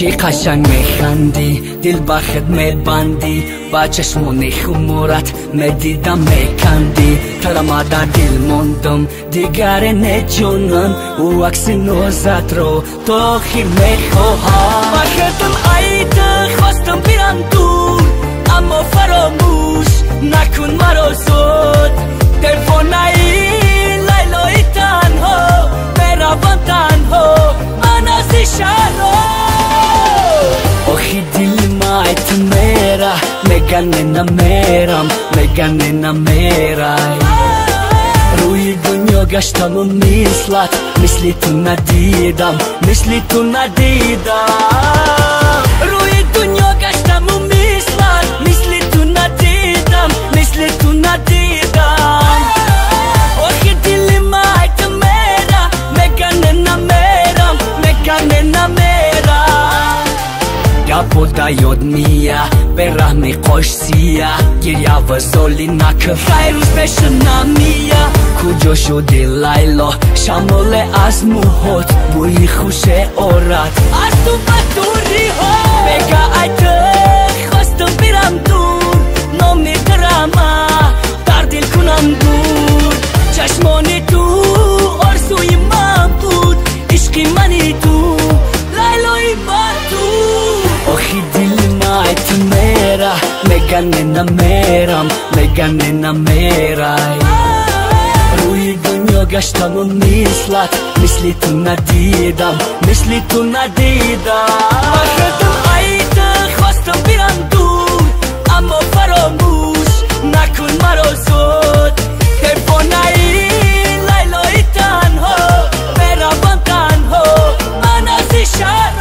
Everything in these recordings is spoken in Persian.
چی قشنگ میخندی، دل با خدمت بندی، با چشمون خمورت میدیدم میکندی. کلمه در دل موندم دیگر نجونم، او عکس نوزت رو تو خیر میخواهم. با خدم عید خواستم بیرم دور، اما فراموش نکن مرا زود. دلفونایی لیلای تنها میروم تنها من از شهر. آخی دل مایت میره میگن نمیرم، میگن نمیرای. روی دنیا گشتم و مثل تو ندیدم، مثل تو ندیدم. روی دنیا گشتم و مثل تو ندیدم، مثل تو ندیدم. آخی دل مایت میره میگن نمیرم، میگن نمیرم. گپودا یاد میه به رحم قاش سیه، گریه و زالی نکه خیروز پیش نمیه. کجا شدی لیلا شمال از موهات، بوی خوش آرد از تو بدوری ها. بگه ای تو خواستم بیرم دور، نمیدارم در دل کنم دور. چشمانی تو آرزوی من بود، عشقی منی تو لیلای من تو. آخی دل مایت میره میگن نمیرم، میگن نمیرای. روی دنیا گشتم و مثل تو ندیدم، مثل تو ندیدم. خودم عید خواستم بیرم دور، اما فراموش نکن مرا زود. دلفونایی لیلای تنها میروم تنها من از شهر.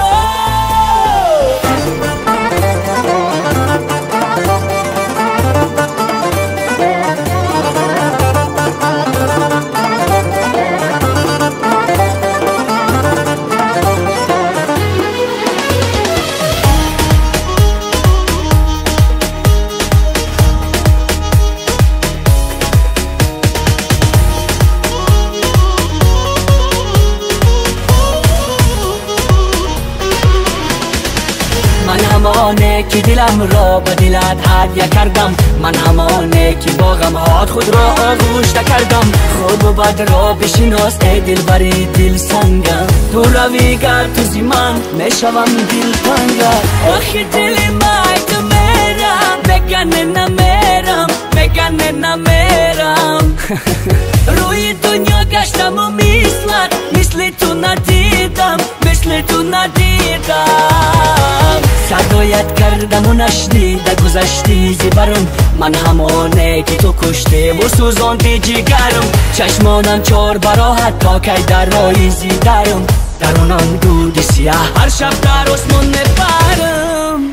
من همانه که دلم را به دلت هدیه کردم، من همانه که با غمهات خود را آغوش نکردم. خوب و بد را بشناس ای دلبری دل سنگم، تو روی گر تو زی من میشوم دل تنگم. آخی دل مایت میرم بگن نمیرم، بگن نمیرم. روی دنیا گشتم و مثل تو ندیدم، مثل تو ندیدم. صدایت کردم و نشنیده گذشتی زیبرم، من همانه که تو کشته و سوزاندی جگرم. چشمانم چار براحت تا که در رایزی درم، درونم دود سیاه هر شب در آسمان میبرم.